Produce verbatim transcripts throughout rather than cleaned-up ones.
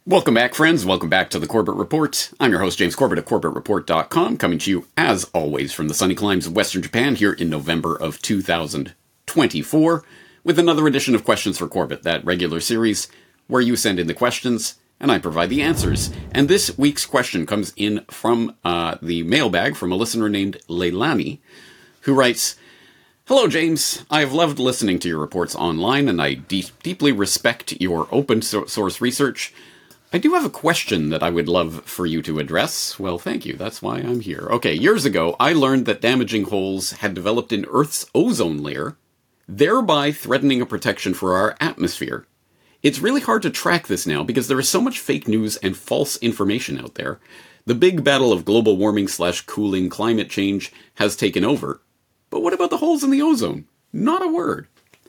Welcome back, friends. Welcome back to the Corbett Report. I'm your host, James Corbett of Corbett Report dot com, coming to you, as always, from the sunny climes of Western Japan here in November of two thousand twenty-four, with another edition of Questions for Corbett, that regular series where you send in the questions and I provide the answers. And this week's question comes in from uh, the mailbag from a listener named Leilani, who writes, "Hello, James. I have loved listening to your reports online, and I de- deeply respect your open so- source research. I do have a question that I would love for you to address." Well, thank you. That's why I'm here. Okay, years ago, I learned that damaging holes had developed in Earth's ozone layer, thereby threatening a protection for our atmosphere. It's really hard to track this now because there is so much fake news and false information out there. The big battle of global warming slash cooling climate change has taken over. But what about the holes in the ozone? Not a word.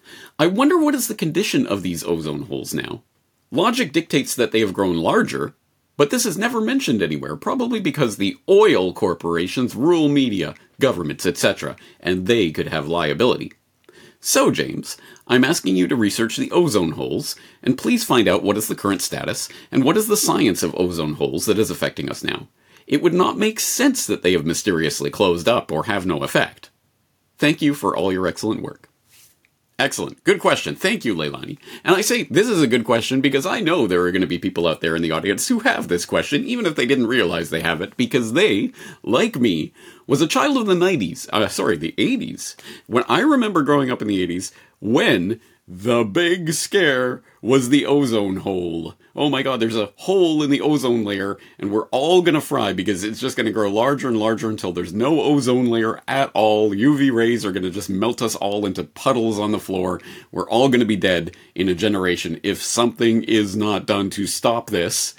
I wonder what is the condition of these ozone holes now. Logic dictates that they have grown larger, but this is never mentioned anywhere, probably because the oil corporations rule media, governments, et cetera, and they could have liability. So, James, I'm asking you to research the ozone holes, and please find out what is the current status, and what is the science of ozone holes that is affecting us now. It would not make sense that they have mysteriously closed up or have no effect. Thank you for all your excellent work." Excellent. Good question. Thank you, Leilani. And I say this is a good question because I know there are going to be people out there in the audience who have this question, even if they didn't realize they have it, because they, like me, was a child of the nineties, uh, sorry, the eighties. When I remember growing up in the eighties, when the big scare was the ozone hole. Oh my god, there's a hole in the ozone layer, and we're all gonna fry because it's just gonna grow larger and larger until there's no ozone layer at all. U V rays are gonna just melt us all into puddles on the floor. We're all gonna be dead in a generation if something is not done to stop this.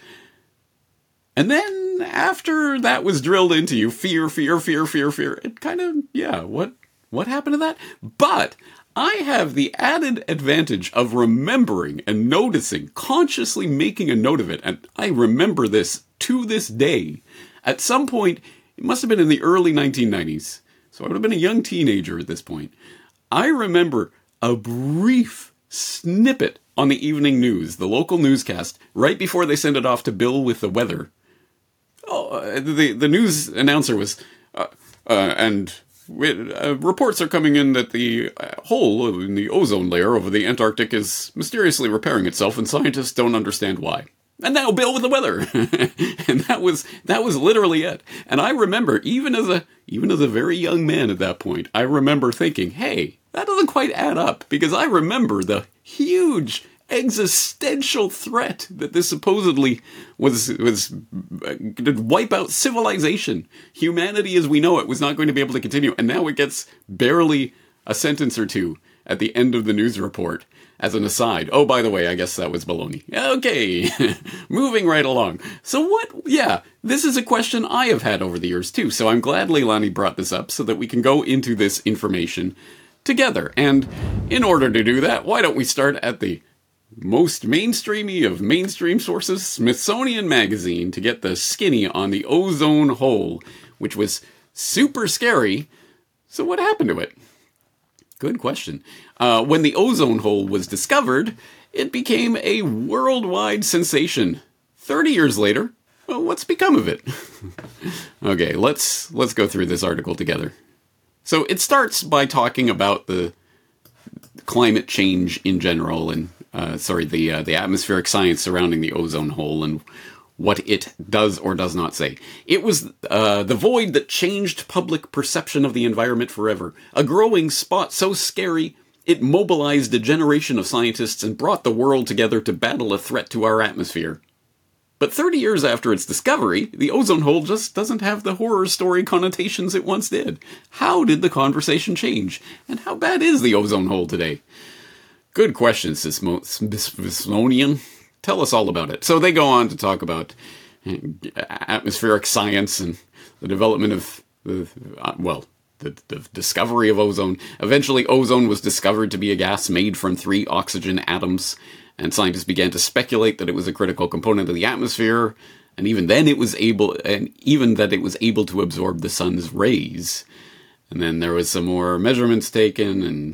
And then, after that was drilled into you, fear, fear, fear, fear, fear, it kind of, yeah, what, what happened to that? But I have the added advantage of remembering and noticing, consciously making a note of it, and I remember this to this day. At some point, it must have been in the early nineteen nineties, so I would have been a young teenager at this point. I remember a brief snippet on the evening news, the local newscast, right before they sent it off to Bill with the weather. Oh, the, the news announcer was, uh, uh, and... Uh, reports are coming in that the uh, hole in the ozone layer over the Antarctic is mysteriously repairing itself, and scientists don't understand why. And now Bill with the weather, and that was that was literally it. And I remember, even as a even as a very young man at that point, I remember thinking, "Hey, that doesn't quite add up," because I remember the huge existential threat that this supposedly was was going to wipe out civilization. Humanity as we know it was not going to be able to continue, and now it gets barely a sentence or two at the end of the news report as an aside. Oh, by the way, I guess that was baloney. Okay, moving right along. So what, yeah, this is a question I have had over the years too, so I'm glad Leilani brought this up so that we can go into this information together. And in order to do that, why don't we start at the most mainstreamy of mainstream sources, Smithsonian Magazine, to get the skinny on the ozone hole, which was super scary. So what happened to it? Good question. Uh, when the ozone hole was discovered, it became a worldwide sensation. Thirty years later, well, what's become of it? Okay, let's let's go through this article together. So it starts by talking about the climate change in general and Uh, sorry, the uh, the atmospheric science surrounding the ozone hole and what it does or does not say. It was uh, the void that changed public perception of the environment forever. A growing spot so scary, it mobilized a generation of scientists and brought the world together to battle a threat to our atmosphere. But thirty years after its discovery, the ozone hole just doesn't have the horror story connotations it once did. How did the conversation change? And how bad is the ozone hole today? Good question, Smithsonian. Tell us all about it. So they go on to talk about atmospheric science and the development of, the, uh, well, the, the discovery of ozone. Eventually, ozone was discovered to be a gas made from three oxygen atoms, and scientists began to speculate that it was a critical component of the atmosphere, and even then it was able, and even that it was able to absorb the sun's rays. And then there was some more measurements taken, and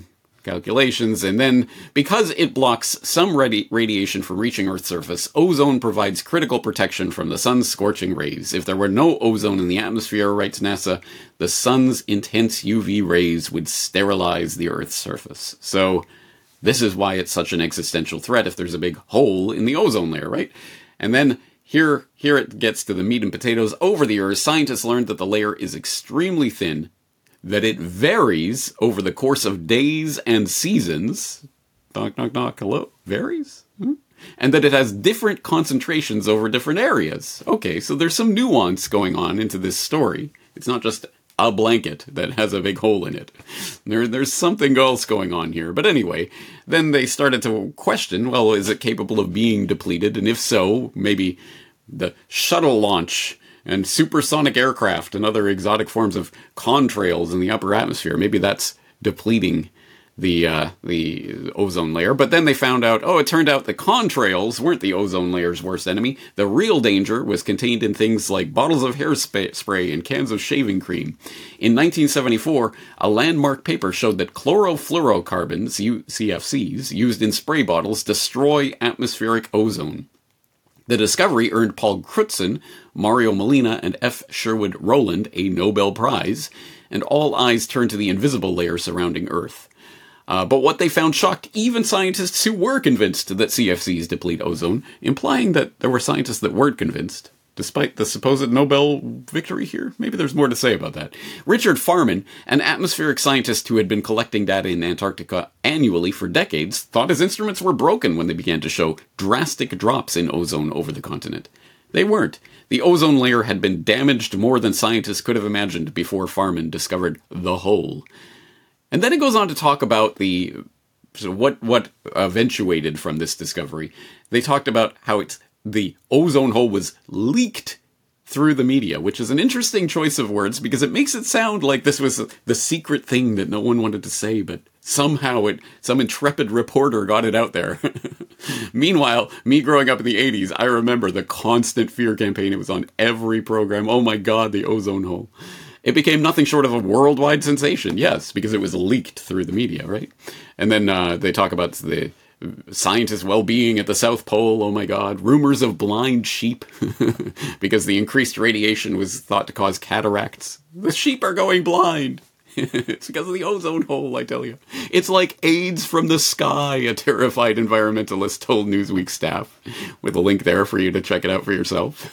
calculations. And then, because it blocks some radi- radiation from reaching Earth's surface, ozone provides critical protection from the sun's scorching rays. If there were no ozone in the atmosphere, writes NASA, the sun's intense U V rays would sterilize the Earth's surface. So this is why it's such an existential threat if there's a big hole in the ozone layer, right? And then here, here it gets to the meat and potatoes. Over the years, scientists learned that the layer is extremely thin, that it varies over the course of days and seasons. Knock, knock, knock, hello? Varies? Hmm? And that it has different concentrations over different areas. Okay, so there's some nuance going on into this story. It's not just a blanket that has a big hole in it. There, there's something else going on here. But anyway, then they started to question, well, is it capable of being depleted? And if so, maybe the shuttle launch and supersonic aircraft and other exotic forms of contrails in the upper atmosphere, maybe that's depleting the uh, the ozone layer. But then they found out, oh, it turned out the contrails weren't the ozone layer's worst enemy. The real danger was contained in things like bottles of hairspray and cans of shaving cream. In nineteen seventy-four, a landmark paper showed that chlorofluorocarbons, C F Cs, used in spray bottles destroy atmospheric ozone. The discovery earned Paul Crutzen, Mario Molina, and F. Sherwood Rowland a Nobel Prize, and all eyes turned to the invisible layer surrounding Earth. Uh, but what they found shocked even scientists who were convinced that C F Cs deplete ozone, implying that there were scientists that weren't convinced, despite the supposed Nobel victory here. Maybe there's more to say about that. Richard Farman, an atmospheric scientist who had been collecting data in Antarctica annually for decades, thought his instruments were broken when they began to show drastic drops in ozone over the continent. They weren't. The ozone layer had been damaged more than scientists could have imagined before Farman discovered the hole. And then it goes on to talk about the so what what eventuated from this discovery. They talked about how it's the ozone hole was leaked through the media, which is an interesting choice of words because it makes it sound like this was the secret thing that no one wanted to say, but somehow it some intrepid reporter got it out there. Meanwhile, me growing up in the eighties, I remember the constant fear campaign. It was on every program. Oh my God, the ozone hole. It became nothing short of a worldwide sensation, yes, because it was leaked through the media, right? And then uh, they talk about the scientists' well-being at the South Pole, oh my God. Rumors of blind sheep, because the increased radiation was thought to cause cataracts. The sheep are going blind. It's because of the ozone hole, I tell you. It's like AIDS from the sky, a terrified environmentalist told Newsweek staff, with a link there for you to check it out for yourself.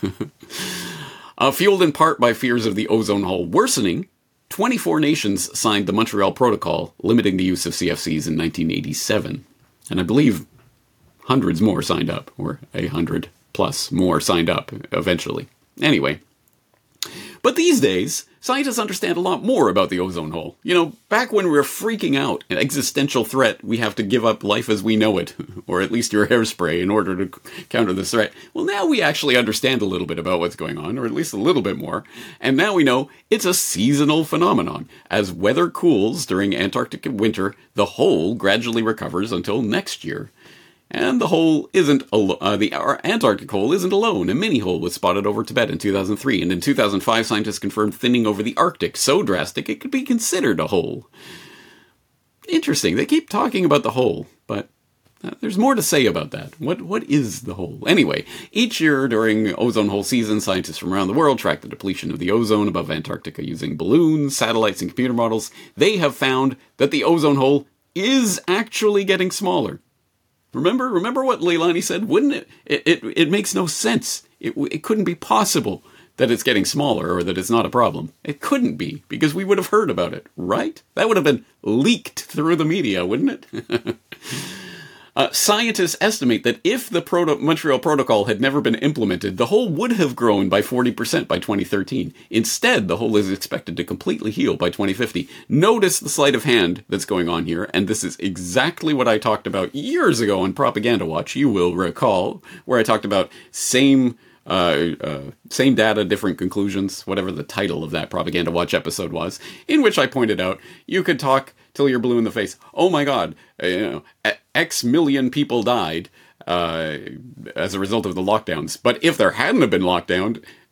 Uh, fueled in part by fears of the ozone hole worsening, twenty-four nations signed the Montreal Protocol, limiting the use of C F Cs in nineteen eighty-seven. And I believe hundreds more signed up, or a hundred plus more signed up eventually. Anyway. But these days, scientists understand a lot more about the ozone hole. You know, back when we were freaking out, an existential threat, we have to give up life as we know it, or at least your hairspray, in order to counter this threat. Well, now we actually understand a little bit about what's going on, or at least a little bit more, and now we know it's a seasonal phenomenon. As weather cools during Antarctic winter, the hole gradually recovers until next year. And the hole isn't, al- uh, the Antarctic hole isn't alone. A mini hole was spotted over Tibet in two thousand three, and in two thousand five, scientists confirmed thinning over the Arctic, so drastic it could be considered a hole. Interesting. They keep talking about the hole, but uh, there's more to say about that. What What is the hole? Anyway, each year during ozone hole season, scientists from around the world track the depletion of the ozone above Antarctica using balloons, satellites, and computer models. They have found that the ozone hole is actually getting smaller. Remember, remember what Leilani said? Wouldn't it? It, it, it makes no sense. It, it couldn't be possible that it's getting smaller or that it's not a problem. It couldn't be, because we would have heard about it, right? That would have been leaked through the media, wouldn't it? uh, scientists estimate that if the Proto- Montreal Protocol had never been implemented, the hole would have grown by forty percent by twenty thirteen. Instead, the hole is expected to completely heal by twenty fifty. Notice the sleight of hand that's going on here, and this is exactly what I talked about years ago on Propaganda Watch, you will recall, where I talked about same uh, uh, same data, different conclusions, whatever the title of that Propaganda Watch episode was, in which I pointed out you could talk till you're blue in the face. Oh my God, uh, you know, X million people died uh, as a result of the lockdowns. But if there hadn't have been lockdown,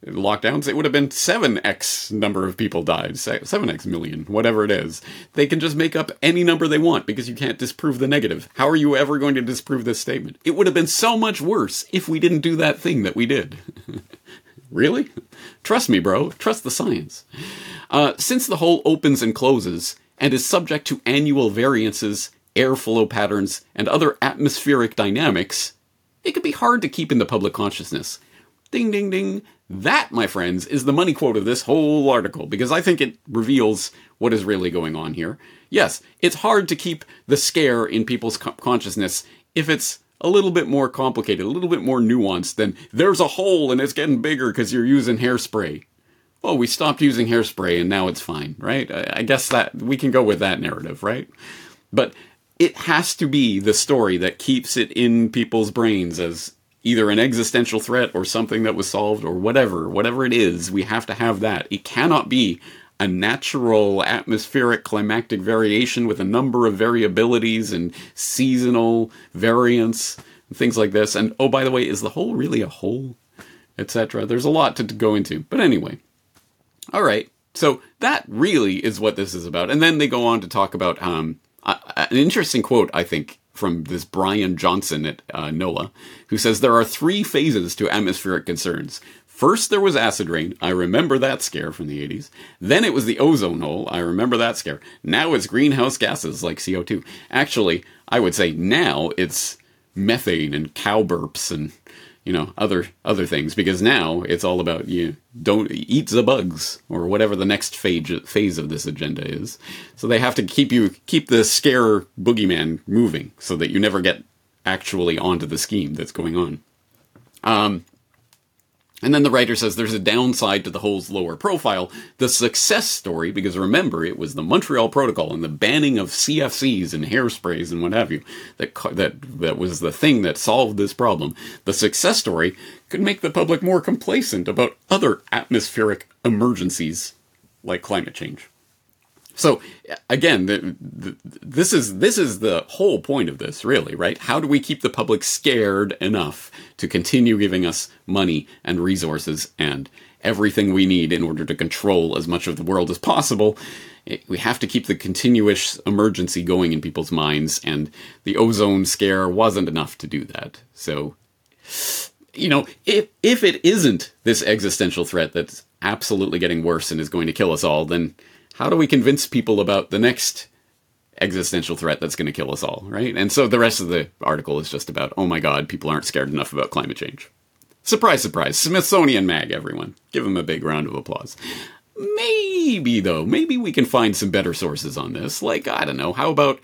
lockdowns, it would have been seven x number of people died, seven x million, whatever it is. They can just make up any number they want because you can't disprove the negative. How are you ever going to disprove this statement? It would have been so much worse if we didn't do that thing that we did. Really? Trust me, bro. Trust the science. Uh, since the hole opens and closes and is subject to annual variances, airflow patterns, and other atmospheric dynamics, it can be hard to keep in the public consciousness. Ding, ding, ding. That, my friends, is the money quote of this whole article, because I think it reveals what is really going on here. Yes, it's hard to keep the scare in people's co- consciousness if it's a little bit more complicated, a little bit more nuanced than, there's a hole and it's getting bigger because you're using hairspray. Oh, we stopped using hairspray and now it's fine, right? I, I guess that we can go with that narrative, right? But it has to be the story that keeps it in people's brains as either an existential threat or something that was solved or whatever, whatever it is, we have to have that. It cannot be a natural atmospheric climactic variation with a number of variabilities and seasonal variants and things like this. And oh, by the way, is the hole really a hole? Etc. There's a lot to, to go into. But anyway. All right. So that really is what this is about. And then they go on to talk about um, uh, an interesting quote, I think, from this Brian Johnson at uh, NOAA, who says there are three phases to atmospheric concerns. First, there was acid rain. I remember that scare from the eighties. Then it was the ozone hole. I remember that scare. Now it's greenhouse gases like C O two. Actually, I would say now it's methane and cow burps and, you know, other other things. Because now it's all about, you don't eat the bugs or whatever the next phase phase of this agenda is. So they have to keep you keep the scare boogeyman moving so that you never get actually onto the scheme that's going on. Um... And then the writer says there's a downside to the hole's lower profile, the success story, because remember, it was the Montreal Protocol and the banning of C F Cs and hairsprays and what have you that that that was the thing that solved this problem. The success story could make the public more complacent about other atmospheric emergencies like climate change. So, again, the, the, this is this is the whole point of this, really, right? How do we keep the public scared enough to continue giving us money and resources and everything we need in order to control as much of the world as possible? It, we have to keep the continuous emergency going in people's minds, and the ozone scare wasn't enough to do that. So, you know, if if it isn't this existential threat that's absolutely getting worse and is going to kill us all, then how do we convince people about the next existential threat that's going to kill us all, right? And so the rest of the article is just about, oh my god, people aren't scared enough about climate change. Surprise, surprise. Smithsonian Mag, everyone. Give them a big round of applause. Maybe, though, maybe we can find some better sources on this. Like, I don't know, how about,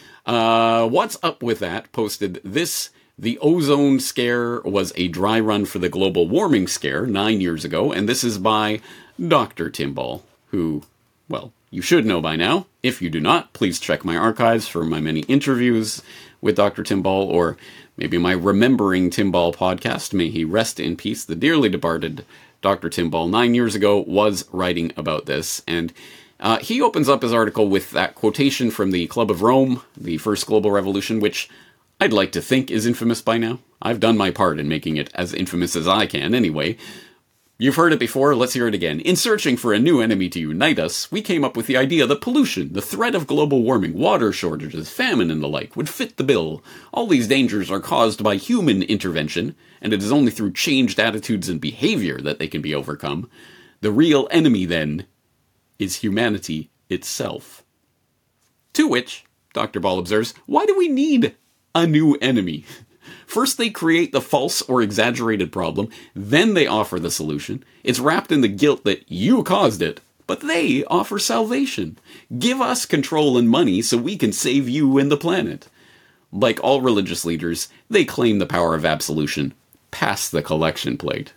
uh, What's Up With That posted this: the ozone scare was a dry run for the global warming scare nine years ago, and this is by Doctor Timball, who, well, you should know by now. If you do not, please check my archives for my many interviews with Doctor Timball, or maybe my Remembering Timball podcast. May he rest in peace. The dearly departed Doctor Timball, nine years ago, was writing about this. And uh, he opens up his article with that quotation from the Club of Rome, the First Global Revolution, which I'd like to think is infamous by now. I've done my part in making it as infamous as I can, anyway. You've heard it before, let's hear it again. In searching for a new enemy to unite us, we came up with the idea that pollution, the threat of global warming, water shortages, famine, and the like would fit the bill. All these dangers are caused by human intervention, and it is only through changed attitudes and behavior that they can be overcome. The real enemy, then, is humanity itself. To which, Doctor Ball observes, why do we need a new enemy? First, they create the false or exaggerated problem, then they offer the solution. It's wrapped in the guilt that you caused it, but they offer salvation. Give us control and money so we can save you and the planet. Like all religious leaders, they claim the power of absolution. Pass the collection plate.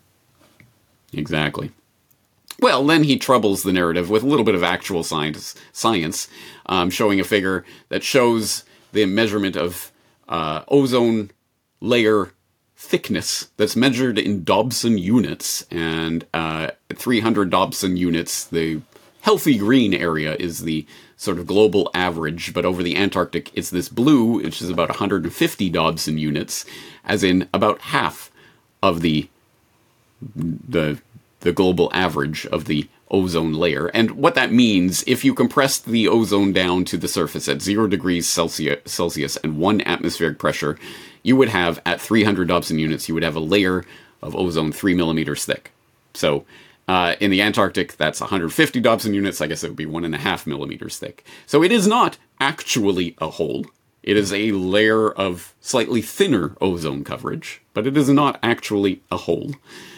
Exactly. Well, then he troubles the narrative with a little bit of actual science, science um, showing a figure that shows the measurement of uh, ozone layer thickness that's measured in Dobson units, and uh, three hundred Dobson units. The healthy green area is the sort of global average, but over the Antarctic it's this blue, which is about one hundred fifty Dobson units, as in about half of the the the global average of the ozone layer. And what that means, if you compressed the ozone down to the surface at zero degrees Celsius and one atmospheric pressure, you would have, at three hundred Dobson units, you would have a layer of ozone three millimeters thick. So uh, in the Antarctic, that's one hundred fifty Dobson units. I guess it would be one and a half millimeters thick. So it is not actually a hole. It is a layer of slightly thinner ozone coverage, but it is not actually a hole.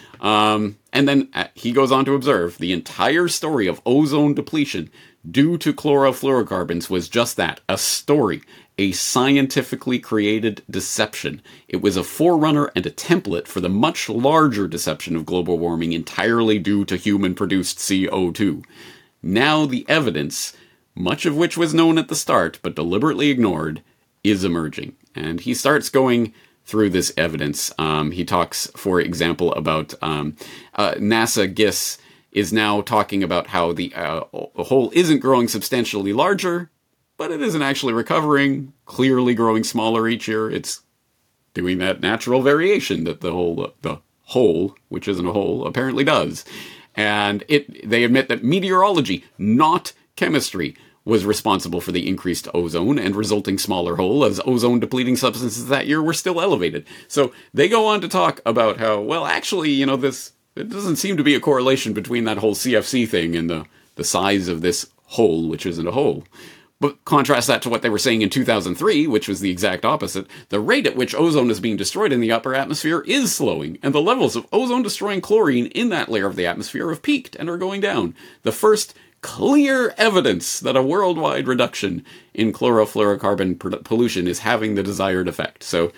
Um, and then uh, he goes on to observe the entire story of ozone depletion due to chlorofluorocarbons was just that, a story, a scientifically created deception. It was a forerunner and a template for the much larger deception of global warming entirely due to human-produced C O two. Now the evidence, much of which was known at the start but deliberately ignored, is emerging. And he starts going through this evidence. Um, he talks, for example, about um, uh, NASA G I S is now talking about how the uh, hole isn't growing substantially larger, but it isn't actually recovering, clearly growing smaller each year. It's doing that natural variation that the whole, the hole, which isn't a hole, apparently does. And it they admit that meteorology, not chemistry, was responsible for the increased ozone and resulting smaller hole, as ozone-depleting substances that year were still elevated. So they go on to talk about how, well, actually, you know, this it doesn't seem to be a correlation between that whole C F C thing and the, the size of this hole, which isn't a hole. But contrast that to what they were saying in two thousand three, which was the exact opposite. The rate at which ozone is being destroyed in the upper atmosphere is slowing, and the levels of ozone-destroying chlorine in that layer of the atmosphere have peaked and are going down. The first clear evidence that a worldwide reduction in chlorofluorocarbon pollution is having the desired effect. So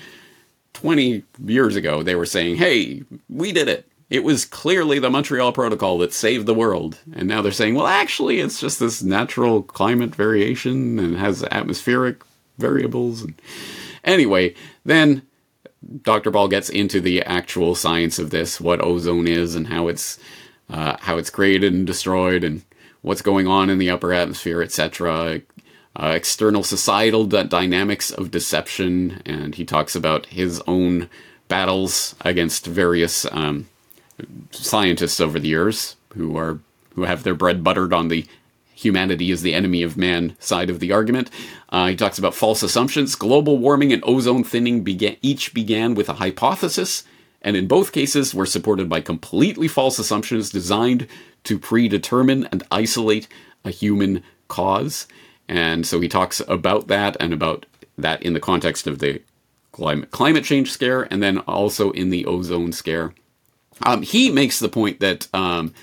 twenty years ago, they were saying, hey, we did it. It was clearly the Montreal Protocol that saved the world. And now they're saying, well, actually, it's just this natural climate variation and has atmospheric variables. And anyway, then Doctor Ball gets into the actual science of this, what ozone is and how it's uh, how it's created and destroyed and what's going on in the upper atmosphere, et cetera, uh, external societal d- dynamics of deception, and he talks about his own battles against various um, scientists over the years who are who have their bread buttered on the humanity is the enemy of man side of the argument. Uh, he talks about false assumptions. Global warming and ozone thinning began, each began with a hypothesis, and in both cases were supported by completely false assumptions designed to predetermine and isolate a human cause. And so he talks about that and about that in the context of the climate, climate change scare and then also in the ozone scare. Um, he makes the point that um,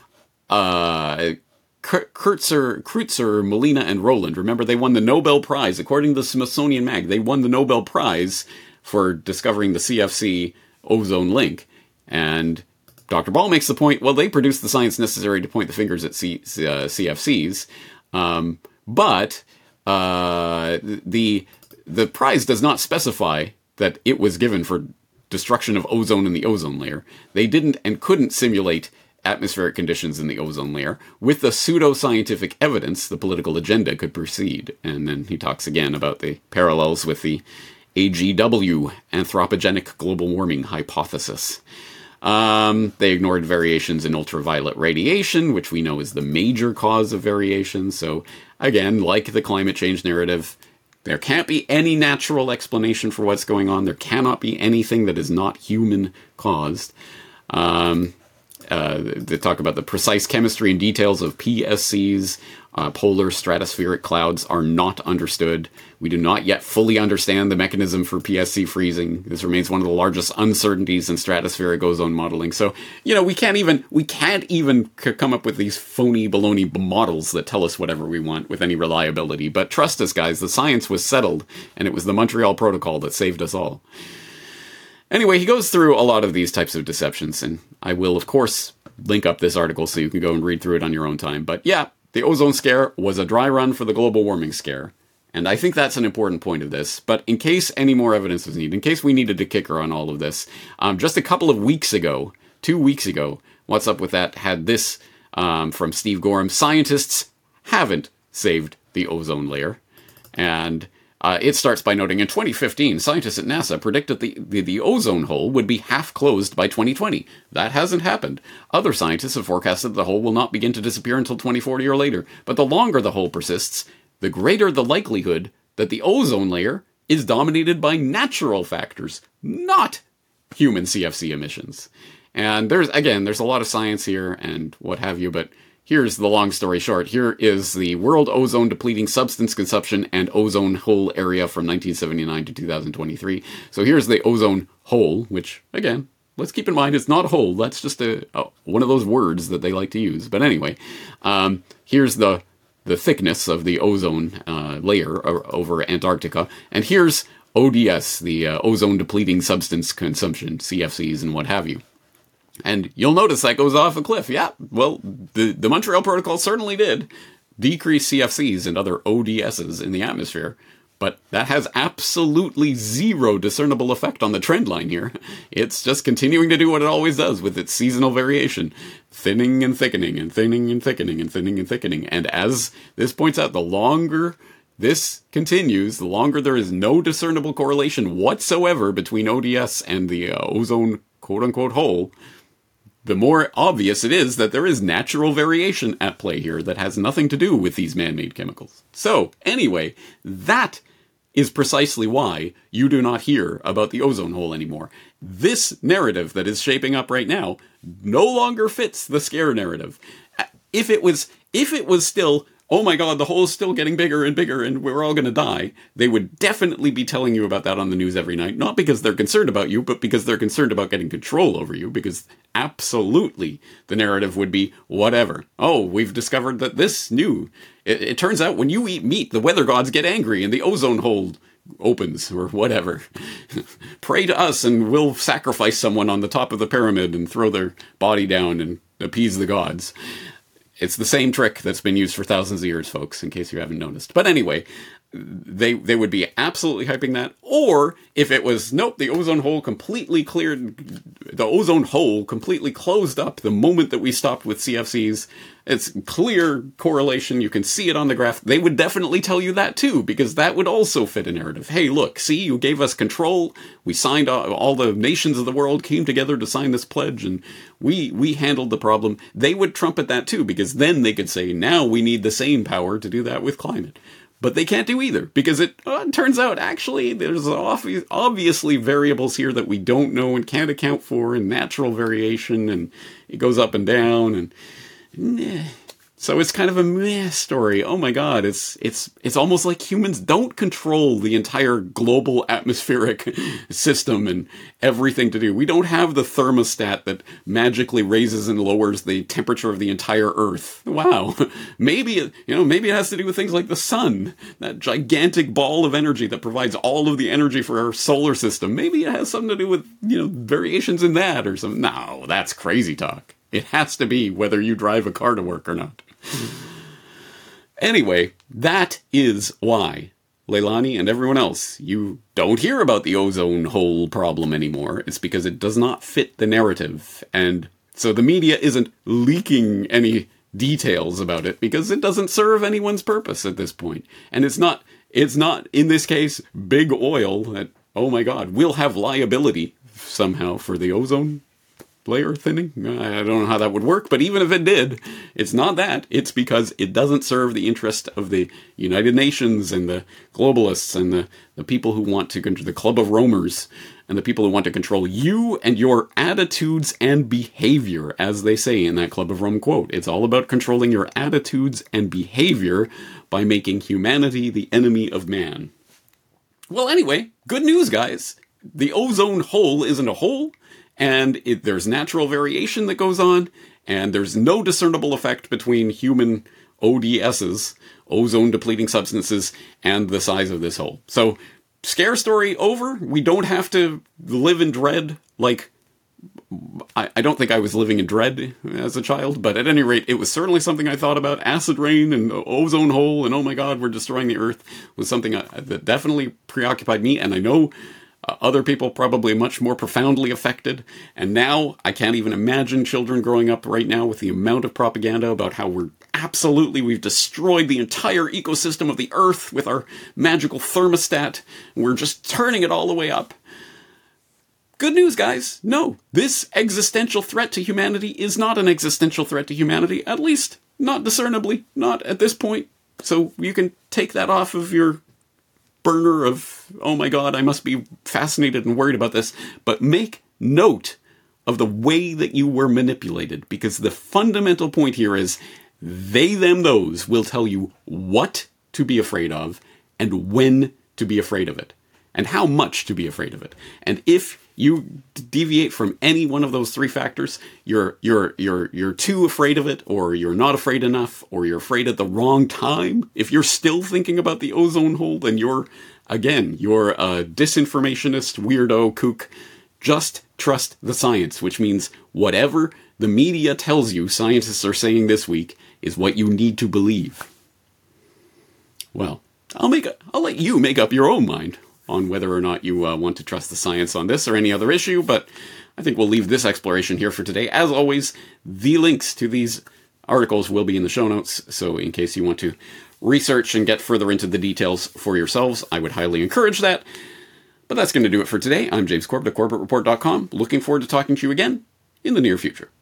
uh, Kreutzer, Kreutzer, Molina, and Rowland, remember they won the Nobel Prize, according to the Smithsonian Mag, they won the Nobel Prize for discovering the C F C ozone link. And Doctor Ball makes the point, well, they produced the science necessary to point the fingers at C, uh, C F Cs, um, but uh, the the prize does not specify that it was given for destruction of ozone in the ozone layer. They didn't and couldn't simulate atmospheric conditions in the ozone layer. With the pseudo-scientific evidence, the political agenda could proceed. And then he talks again about the parallels with the A G W, anthropogenic global warming hypothesis. Um, they ignored variations in ultraviolet radiation, which we know is the major cause of variation. So again, like the climate change narrative, there can't be any natural explanation for what's going on. There cannot be anything that is not human-caused. Um, uh, they talk about the precise chemistry and details of P S Cs. Uh, polar stratospheric clouds are not understood. We do not yet fully understand the mechanism for P S C freezing. This remains one of the largest uncertainties in stratospheric ozone modeling. So, you know, we can't even we can't even c- come up with these phony baloney models that tell us whatever we want with any reliability. But trust us, guys, the science was settled, and it was the Montreal Protocol that saved us all. Anyway, he goes through a lot of these types of deceptions, and I will, of course, link up this article so you can go and read through it on your own time. But yeah, the ozone scare was a dry run for the global warming scare. And I think that's an important point of this. But in case any more evidence was needed, in case we needed a kicker on all of this, um, just a couple of weeks ago, two weeks ago, What's Up With That had this um, from Steve Gorham. Scientists haven't saved the ozone layer. And Uh, it starts by noting in twenty fifteen, scientists at NASA predicted the, the, the ozone hole would be half closed by twenty twenty. That hasn't happened. Other scientists have forecasted the hole will not begin to disappear until twenty forty or later. But the longer the hole persists, the greater the likelihood that the ozone layer is dominated by natural factors, not human C F C emissions. And there's, again, there's a lot of science here and what have you, but here's the long story short. Here is the world ozone depleting substance consumption and ozone hole area from nineteen seventy-nine to two thousand twenty-three. So here's the ozone hole, which, again, let's keep in mind it's not a hole. That's just a, a one of those words that they like to use. But anyway, um, here's the the thickness of the ozone uh, layer over Antarctica. And here's O D S, the uh, ozone depleting substance consumption, C F Cs and what have you. And you'll notice that goes off a cliff. Yeah, well, the, the Montreal Protocol certainly did decrease C F Cs and other O D Ss in the atmosphere, but that has absolutely zero discernible effect on the trend line here. It's just continuing to do what it always does with its seasonal variation, thinning and thickening and thinning and thickening and thinning and thickening. And as this points out, the longer this continues, the longer there is no discernible correlation whatsoever between O D S and the uh, ozone quote-unquote hole, the more obvious it is that there is natural variation at play here that has nothing to do with these man-made chemicals. So, anyway, that is precisely why you do not hear about the ozone hole anymore. This narrative that is shaping up right now no longer fits the scare narrative. If it was, if it was still, oh my god, the hole is still getting bigger and bigger and we're all going to die, they would definitely be telling you about that on the news every night. Not because they're concerned about you, but because they're concerned about getting control over you. Because absolutely the narrative would be, whatever. Oh, we've discovered that this new... It, it turns out when you eat meat, the weather gods get angry and the ozone hole opens, or whatever. Pray to us and we'll sacrifice someone on the top of the pyramid and throw their body down and appease the gods. It's the same trick that's been used for thousands of years, folks, in case you haven't noticed. But anyway, they they would be absolutely hyping that. Or if it was, nope, the ozone hole completely cleared, the ozone hole completely closed up the moment that we stopped with C F Cs. It's clear correlation. You can see it on the graph. They would definitely tell you that too, because that would also fit a narrative. Hey, look, see, you gave us control. We signed, all the nations of the world came together to sign this pledge, and we we handled the problem. They would trumpet that too, because then they could say, now we need the same power to do that with climate. But they can't do either, because it, uh, it turns out, actually, there's obvi- obviously variables here that we don't know and can't account for, and natural variation, and it goes up and down, and... Nah. So it's kind of a meh story. Oh my god, it's it's it's almost like humans don't control the entire global atmospheric system and everything to do. We don't have the thermostat that magically raises and lowers the temperature of the entire Earth. Wow. Maybe it, you know, maybe it has to do with things like the sun, that gigantic ball of energy that provides all of the energy for our solar system. Maybe it has something to do with, you know, variations in that or something. No, that's crazy talk. It has to be whether you drive a car to work or not. Anyway, that is why, Leilani and everyone else, you don't hear about the ozone hole problem anymore. It's because it does not fit the narrative. And so the media isn't leaking any details about it because it doesn't serve anyone's purpose at this point. And it's not, it's not, in this case, big oil that, oh my god, will have liability somehow for the ozone layer thinning. I don't know how that would work, but even if it did, it's not that. It's because it doesn't serve the interest of the United Nations and the globalists and the, the people who want to control the Club of Roamers and the people who want to control you and your attitudes and behavior, as they say in that Club of Rome quote. It's all about controlling your attitudes and behavior by making humanity the enemy of man. Well, anyway, good news, guys. The ozone hole isn't a hole. And it, there's natural variation that goes on, and there's no discernible effect between human O D Ss, ozone-depleting substances, and the size of this hole. So, scare story over. We don't have to live in dread like... I, I don't think I was living in dread as a child, but at any rate, it was certainly something I thought about. Acid rain and ozone hole, and oh my god, we're destroying the Earth, was something I, that definitely preoccupied me, and I know... Uh, other people probably much more profoundly affected. And now I can't even imagine children growing up right now with the amount of propaganda about how we're absolutely we've destroyed the entire ecosystem of the Earth with our magical thermostat. We're just turning it all the way up. Good news, guys. No, this existential threat to humanity is not an existential threat to humanity, at least not discernibly, not at this point. So you can take that off of your burner of, oh my god, I must be fascinated and worried about this. But make note of the way that you were manipulated, because the fundamental point here is they, them, those will tell you what to be afraid of and when to be afraid of it and how much to be afraid of it. And if you deviate from any one of those three factors, you're you're you're you're too afraid of it, or you're not afraid enough, or you're afraid at the wrong time. If you're still thinking about the ozone hole, then you're, again, you're a disinformationist, weirdo, kook. Just trust the science, which means whatever the media tells you scientists are saying this week is what you need to believe. Well, I'll make a, I'll let you make up your own mind on whether or not you uh, want to trust the science on this or any other issue, but I think we'll leave this exploration here for today. As always, the links to these articles will be in the show notes, so in case you want to research and get further into the details for yourselves, I would highly encourage that. But that's going to do it for today. I'm James Corbett of Corbett Report dot com. Looking forward to talking to you again in the near future.